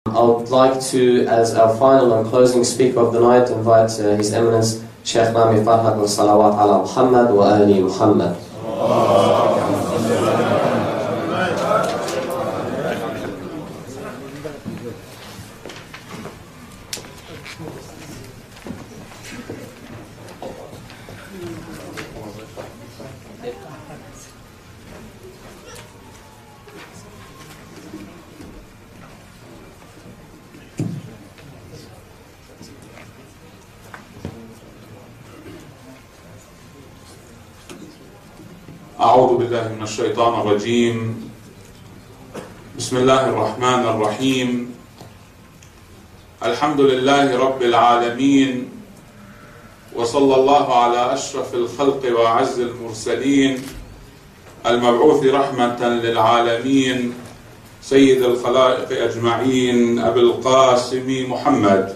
I would like to, as our final and closing speaker of the night, invite His Eminence Sheikh Nami Farhat wa Salawat ala Muhammad wa Ali Muhammad. أعوذ بالله من الشيطان الرجيم. بسم الله الرحمن الرحيم. الحمد لله رب العالمين، وصلى الله على أشرف الخلق وأعز المرسلين المبعوث رحمة للعالمين سيد الخلائق أجمعين أبي القاسم محمد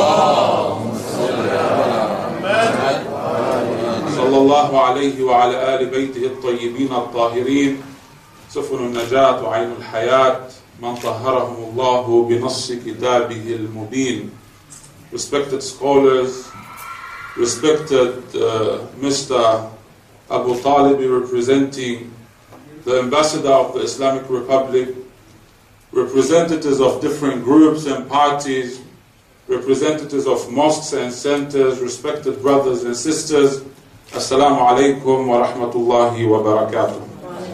صلى الله عليه وعلى آل بيته الطيبين الطاهرين سفن النجاة وعين الحياة من طهرهم الله بنص كتابه المبين. Respected scholars, respected Mr. Abu Talib, representing the Ambassador of the Islamic Republic, representatives of different groups and parties, representatives of mosques and centers, respected brothers and sisters, Assalamu alaikum wa rahmatullahi wa barakatuh.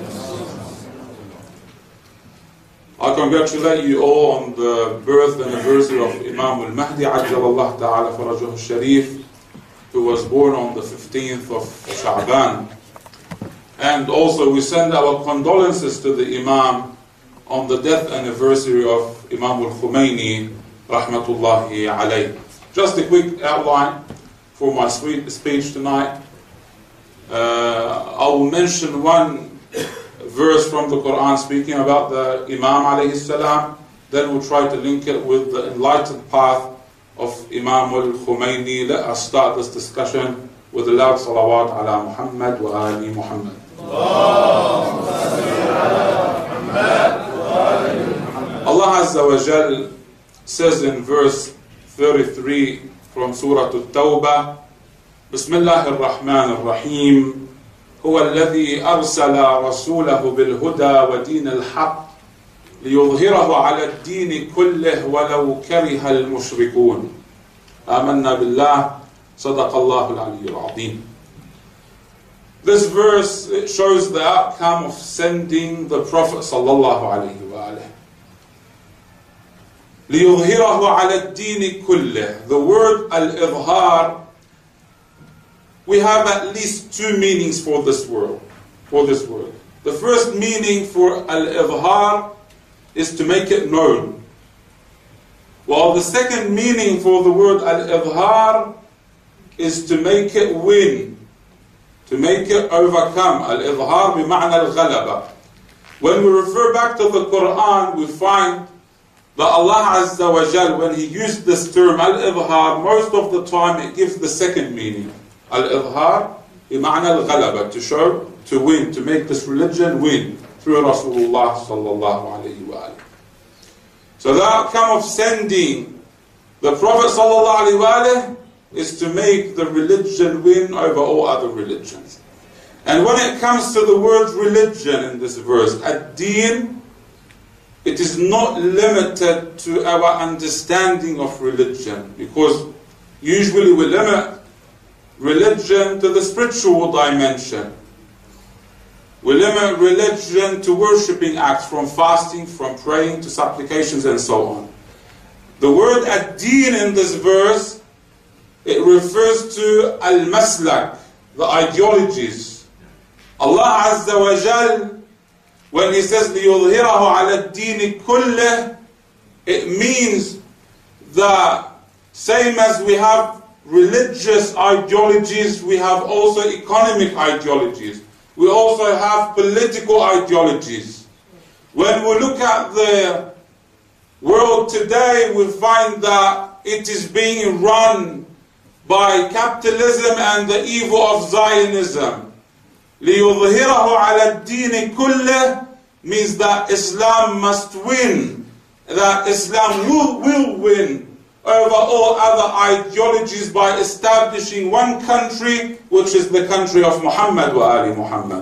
I congratulate you all on the birth anniversary of Imam al-Mahdi Ajjalallahu ta'ala farajahu al-Sharif, who was born on the 15th of Sha'ban. And also we send our condolences to the Imam on the death anniversary of Imam al-Khomeini rahmatullahi alayh. Just a quick outline for my speech tonight. I will mention one verse from the Quran speaking about the Imam alayhi salam. Then we'll try to link it with the enlightened path of Imam al-Khomeini. Let us start this discussion with a loud salawat ala Muhammad wa ali Muhammad. Allah Azza wa Jal says in verse 33 from Surah At-Tawbah, بسم الله الرحمن الرحيم هو الذي أرسل رسوله بالهدى ودين الحق ليظهره على الدين كله ولو كره المشركون آمنا بالله صدق الله العلي العظيم. This verse shows the outcome of sending the Prophet sallallahu alayhi wa alayhi. ليظهره على الدين كله. The word al-idhar, we have at least two meanings for this word. The first meaning for al-idhar is to make it known. While the second meaning for the word al-idhar is to make it win, to make it overcome. Al-idhar bima'na al-ghalaba. When we refer back to the Quran, we find that Allah Azza wa Jal, when He used this term al-idhar, most of the time it gives the second meaning. Al-idhar bima'na al-ghalaba, to show, to win, to make this religion win through Rasulullah sallallahu alayhi wa alayhi. So the outcome of sending the Prophet sallallahu alayhi wa alayhi is to make the religion win over all other religions. And when it comes to the word religion in this verse, ad-deen, it is not limited to our understanding of religion, because usually we limit religion to the spiritual dimension. We limit religion to worshipping acts, from fasting, from praying, to supplications and so on. The word ad-deen in this verse, it refers to al-maslak, the ideologies. Allah Azza wa Jal, when He says لِيُظْهِرَهُ عَلَى الدِّينِ كُلِّهِ, it means that same as we have religious ideologies, we have also economic ideologies. We also have political ideologies. When we look at the world today, we find that it is being run by capitalism and the evil of Zionism. لِيُظْهِرَهُ عَلَى الدِّينِ كُلِّهِ means that Islam must win that Islam will win over all other ideologies by establishing one country, which is the country of Muhammad wa Ali Muhammad.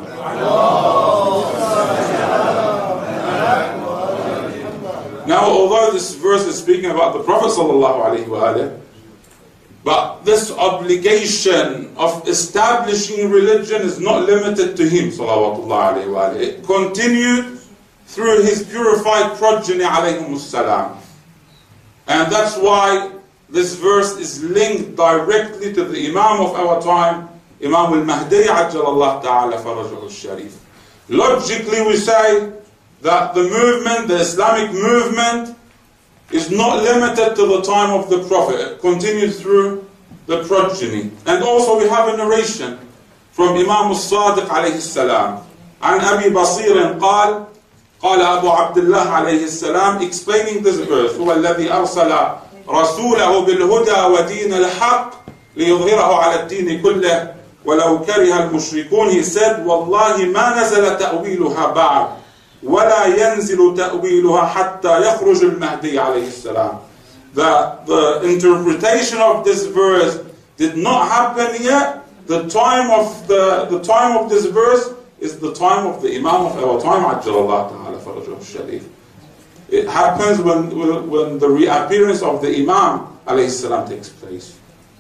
Now, although this verse is speaking about the Prophet sallallahu alaihi wasallam, but this obligation of establishing religion is not limited to him sallallahu alaihi wasallam. It continued through his purified progeny alayhimus salam. And that's why this verse is linked directly to the Imam of our time, Imam al-Mahdi ajjalallahu ta'ala farajahu al-sharif. Logically we say that the movement, the Islamic movement, is not limited to the time of the Prophet. It continues through the progeny. And also we have a narration from Imam al-Sadiq alayhi salam. عن أبي بصير قال قال أبو عبد الله عليه السلام, explaining this verse, هو الذي أرسل رسوله بالهدى ودين الحق ليظهره على الدين كله ولو كره المشركون. He said, والله ما نزل تأويلها بعد ولا ينزل تأويلها حتى يخرج المهدي عليه السلام. The interpretation of this verse did not happen yet. The time of this verse is the time of the Imam of our time, Ajjalallahu Ta'ala Farajahu Sharif. It happens when the reappearance of the Imam alayhi salam takes place.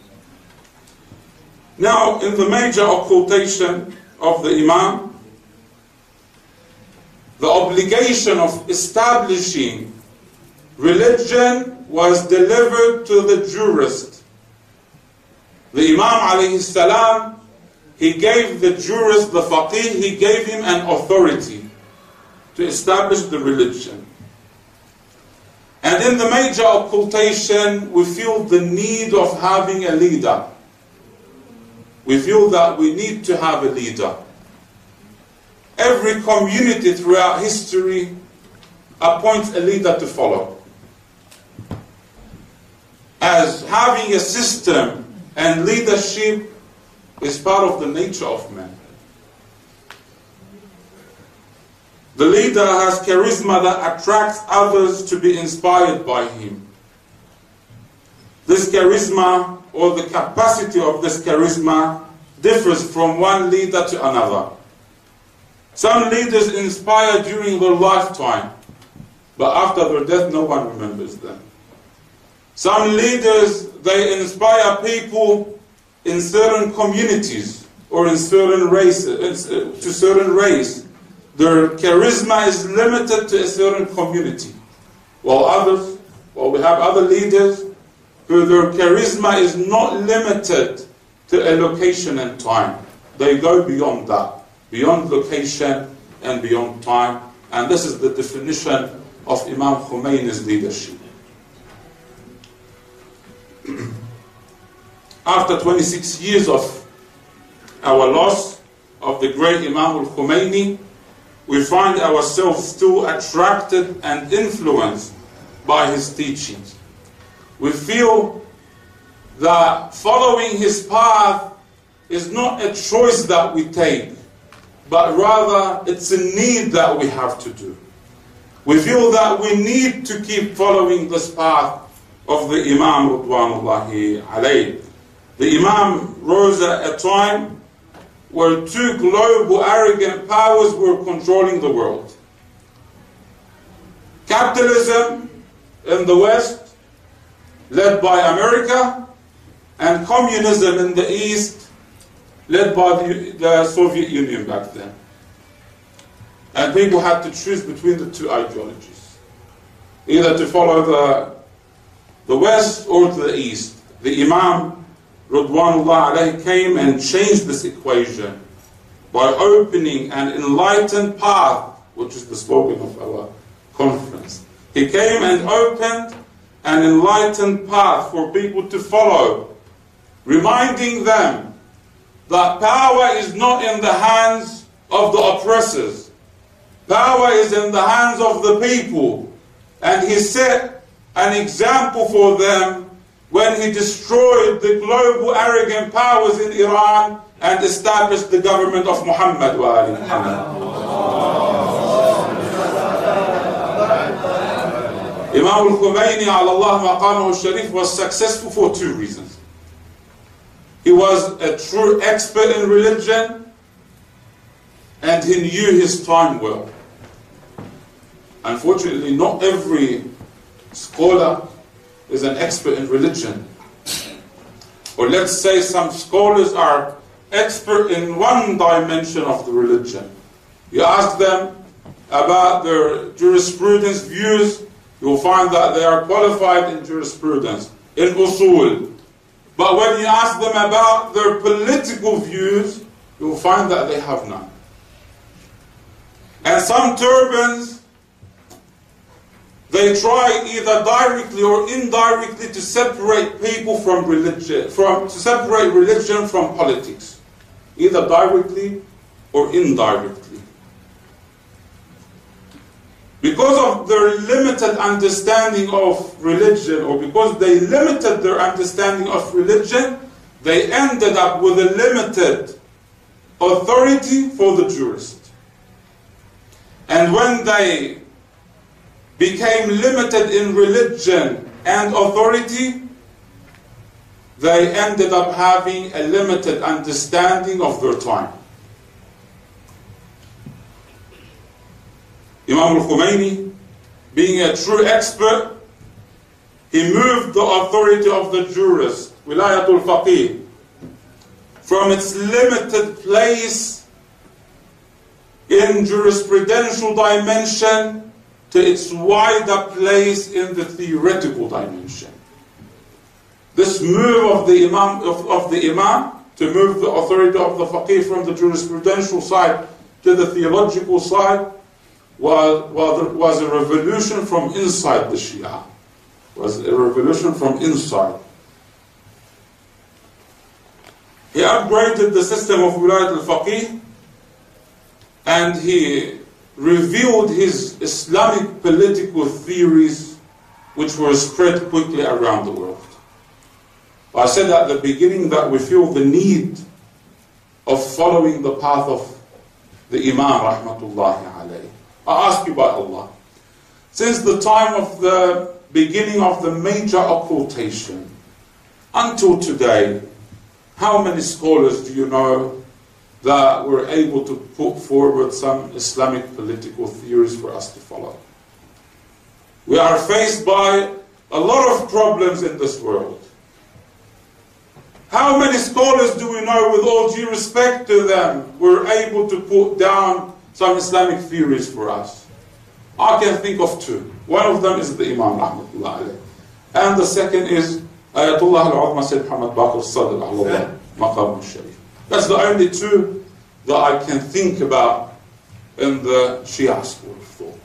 Now, in the major occultation of the Imam, the obligation of establishing religion was delivered to the jurist. The Imam alayhi salam, he gave the jurist, the faqih, he gave him an authority to establish the religion. And in the major occultation, we feel the need of having a leader. We feel that we need to have a leader. Every community throughout history appoints a leader to follow. As having a system and leadership is part of the nature of man. The leader has charisma that attracts others to be inspired by him. This charisma, or the capacity of this charisma, differs from one leader to another. Some leaders inspire during their lifetime, but after their death no one remembers them. Some leaders, they inspire people in certain communities or in certain races, to certain race. Their charisma is limited to a certain community. While we have other leaders who their charisma is not limited to a location and time. They go beyond that, beyond location and beyond time. And this is the definition of Imam Khomeini's leadership. After 26 years of our loss of the great Imam al-Khomeini, we find ourselves still attracted and influenced by his teachings. We feel that following his path is not a choice that we take, but rather it's a need that we have to do. We feel that we need to keep following this path of the Imam Ridwanullahi alayhi. The Imam rose at a time where two global arrogant powers were controlling the world. Capitalism in the West, led by America, and communism in the East, led by the Soviet Union back then. And people had to choose between the two ideologies, either to follow the West or to the East. The Imam Ridwanullah alayhi came and changed this equation by opening an enlightened path, which is the slogan of our conference. He came and opened an enlightened path for people to follow, reminding them that power is not in the hands of the oppressors. Power is in the hands of the people. And he set an example for them when he destroyed the global arrogant powers in Iran and established the government of Muhammad wa Ali Muhammad. Imam al-Khomeini ala Allah maqamahu al-Sharif was successful for two reasons. He was a true expert in religion and he knew his time well. Unfortunately, not every scholar is an expert in religion. Or let's say some scholars are expert in one dimension of the religion. You ask them about their jurisprudence views, you'll find that they are qualified in jurisprudence, in usul. But when you ask them about their political views, you'll find that they have none. And some turbans, they try either directly or indirectly to separate people from religion, to separate religion from politics, either directly or indirectly. Because of their limited understanding of religion, or because they limited their understanding of religion, they ended up with a limited authority for the jurist. And when they became limited in religion and authority, they ended up having a limited understanding of their time. Imam al-Khomeini, being a true expert, he moved the authority of the jurist, Wilayatul Faqih, from its limited place in jurisprudential dimension to its wider place in the theoretical dimension. This move of the Imam, to move the authority of the Faqih from the jurisprudential side to the theological side was a revolution from inside the Shia. Was a revolution from inside. He upgraded the system of Wilayat al-Faqih and he revealed his Islamic political theories which were spread quickly around the world. I said at the beginning that we feel the need of following the path of the Imam rahmatullahi alayhi. I ask you by Allah, since the time of the beginning of the major occultation until today, how many scholars do you know that were able to put forward some Islamic political theories for us to follow? We are faced by a lot of problems in this world. How many scholars do we know, with all due respect to them, were able to put down some Islamic theories for us? I can think of two. One of them is the Imam rahmatullah alayh. And the second is Ayatollah al-Uzma Sayyid Muhammad Baqir al-Sadr Allah Maqam al-Sharif. That's the only two that I can think about in the Shia school of thought.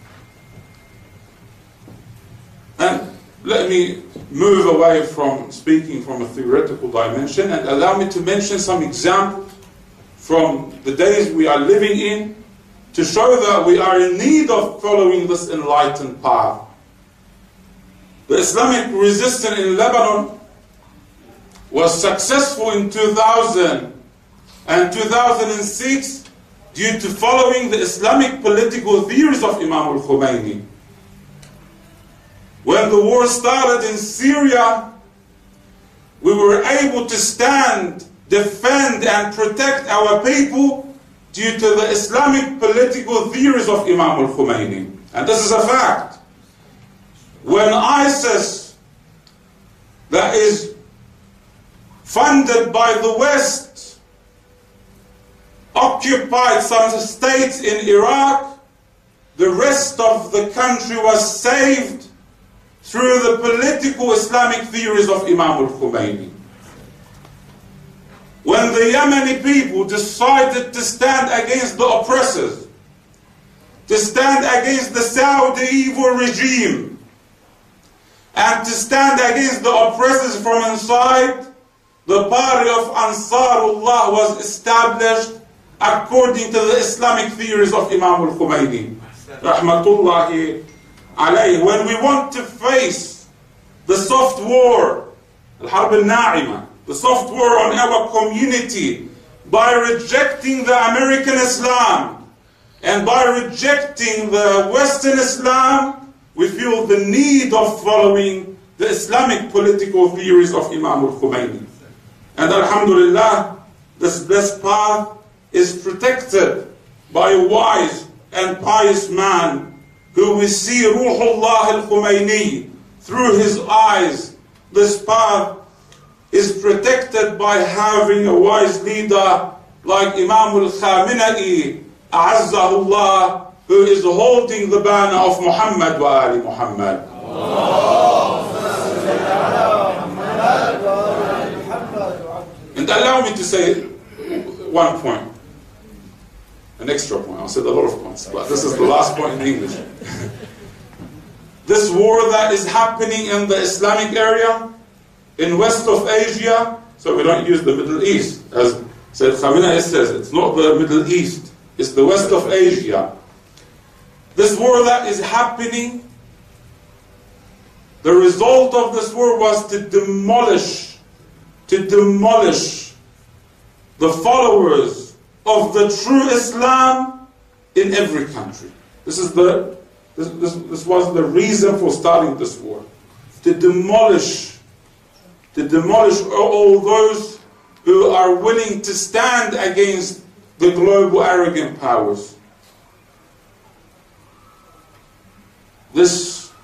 And let me move away from speaking from a theoretical dimension and allow me to mention some examples from the days we are living in to show that we are in need of following this enlightened path. The Islamic resistance in Lebanon was successful in 2000 and 2006 due to following the Islamic political theories of Imam al-Khomeini. When the war started in Syria, we were able to stand, defend and protect our people due to the Islamic political theories of Imam al-Khomeini. And this is a fact. When ISIS, that is funded by the West, occupied some states in Iraq, the rest of the country was saved through the political Islamic theories of Imam al-Khomeini. When the Yemeni people decided to stand against the oppressors, to stand against the Saudi evil regime, and to stand against the oppressors from inside, the party of Ansarullah was established according to the Islamic theories of Imam al-Khomeini rahmatullahi alayhi. When we want to face the soft war, al-Harb al-Na'ima, the soft war on our community, by rejecting the American Islam and by rejecting the Western Islam, we feel the need of following the Islamic political theories of Imam al-Khomeini. And alhamdulillah, this blessed path is protected by a wise and pious man who we see Ruhullah al-Khomeini through his eyes. This path is protected by having a wise leader like Imam al-Khamenei, A'azzahullah, who is holding the banner of Muhammad wa Ali Muhammad. And allow me to say one point, an extra point. I said a lot of points, but this is the last point in English. This war that is happening in the Islamic area, in west of Asia, so we don't use the Middle East, as Sayyid Khamenei says, it's not the Middle East, it's the west of Asia. This war that is happening, the result of this war was to demolish the followers of the true Islam in every country. This was the reason for starting this war. To demolish all those who are willing to stand against the global arrogant powers. This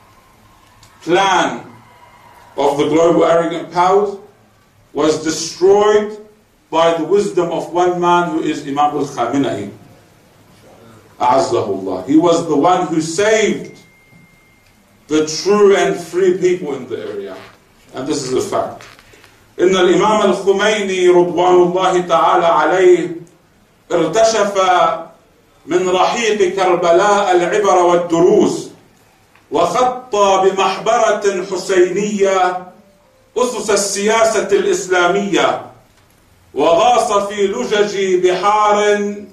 plan of the global arrogant powers was destroyed by the wisdom of one man who is Imam al-Khamenei, A'azzahullah. He was the one who saved the true and free people in the area. And this is a fact. إن الإمام الخميني رضوان الله تعالى عليه ارتشف من رحيق كربلاء العبر والدروس وخطى بمحبرة حسينية أسس السياسة الإسلامية وغاص في لجج بحار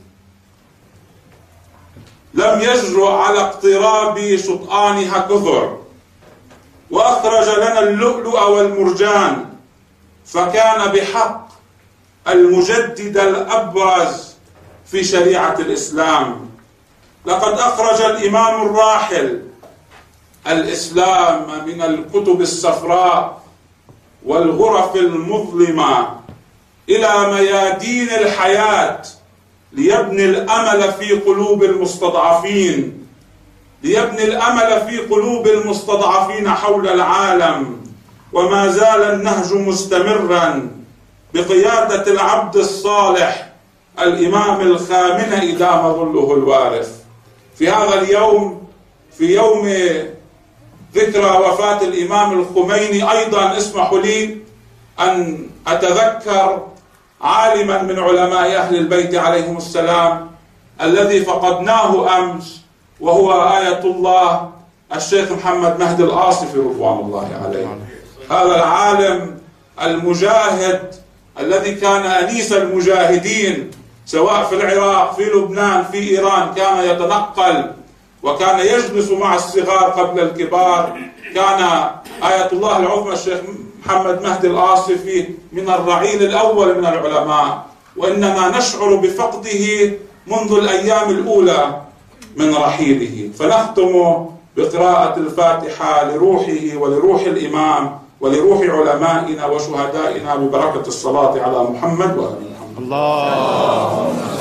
لم يجرؤ على اقتراب شطآنها كثر وأخرج لنا اللؤلؤ والمرجان فكان بحق المجدد الأبرز في شريعة الإسلام. لقد أخرج الإمام الراحل الإسلام من الكتب الصفراء والغرف المظلمة إلى ميادين الحياة ليبني الأمل في قلوب المستضعفين، ليبني الأمل في قلوب المستضعفين حول العالم. وما زال النهج مستمرا بقيادة العبد الصالح الإمام الخامنئي دام ظله الوارث. في هذا اليوم، في يوم ذكرى وفاة الإمام الخميني، أيضا اسمحوا لي أن أتذكر عالما من علماء أهل البيت عليهم السلام الذي فقدناه أمس، وهو آية الله الشيخ محمد مهدي الآصفي رضوان الله عليه. هذا العالم المجاهد الذي كان أنيس المجاهدين سواء في العراق، في لبنان، في إيران، كان يتنقل وكان يجلس مع الصغار قبل الكبار. كان آية الله العظمى الشيخ محمد مهدي الآصفي من الرعيل الأول من العلماء، وإننا نشعر بفقده منذ الأيام الأولى من رحيله. فنختم بقراءة الفاتحة لروحه ولروح الإمام ولروح علمائنا وشهدائنا ببركة الصلاة على محمد وآل محمد. الله